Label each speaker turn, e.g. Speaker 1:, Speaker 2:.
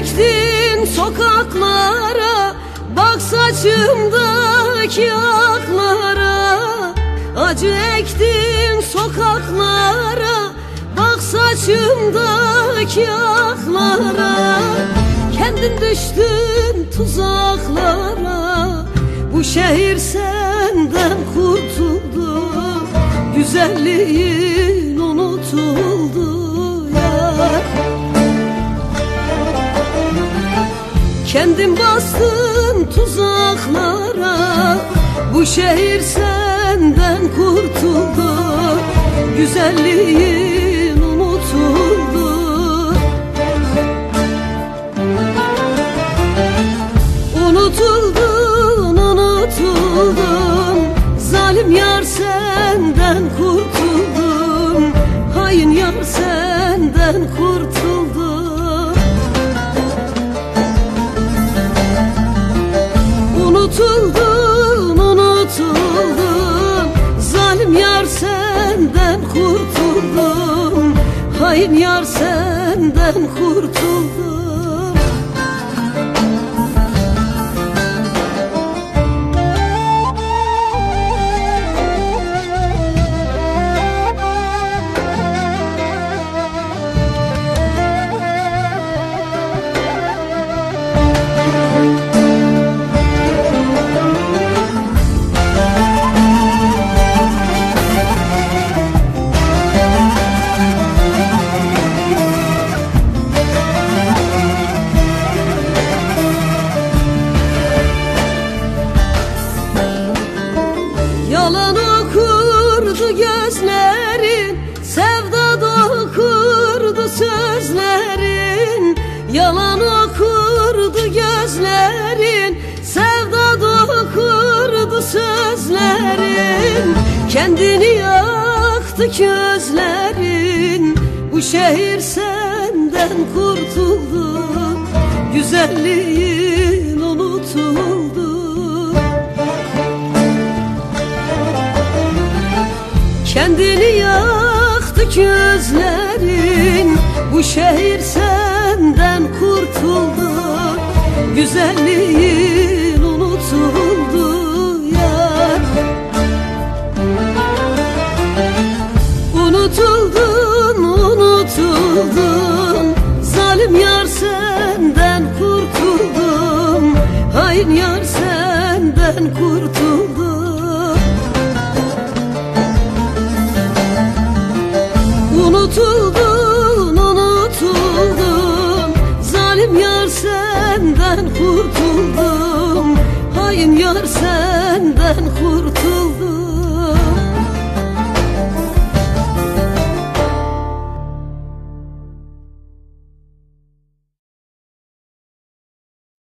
Speaker 1: ektin sokaklara, bak saçımdaki aklara. Acı ektin sokaklara, bak saçımdaki aklara. Kendin düştün tuzaklara, bu şehir senden kurtuldu. Güzelliğin unutuldu yar. Kendin bastın tuzaklara, bu şehir senden kurtuldu. Güzelliğin unutuldu. Unutuldun, unutuldun, zalim yar senden kurtuldum. Hain yar senden kurtuldum. Unutuldun, unutuldun, zalim yar senden kurtuldum. Hain yar senden kurtuldum. Yalan okurdu gözlerin, sevda dokurdu sözlerin. Yalan okurdu gözlerin, sevda dokurdu sözlerin. Kendini yaktı közlerin, bu şehir senden kurtuldu. Güzelliğin unutuldu. Kendini yaktı gözlerin, bu şehir senden kurtuldu. Güzelliğin unutuldu yar. Unutuldun, unutuldun, zalim yar senden kurtuldum. Hain yar senden kurtuldum. Unutuldun, unutuldun, zalim yar senden kurtuldum. Hain yar senden kurtuldum.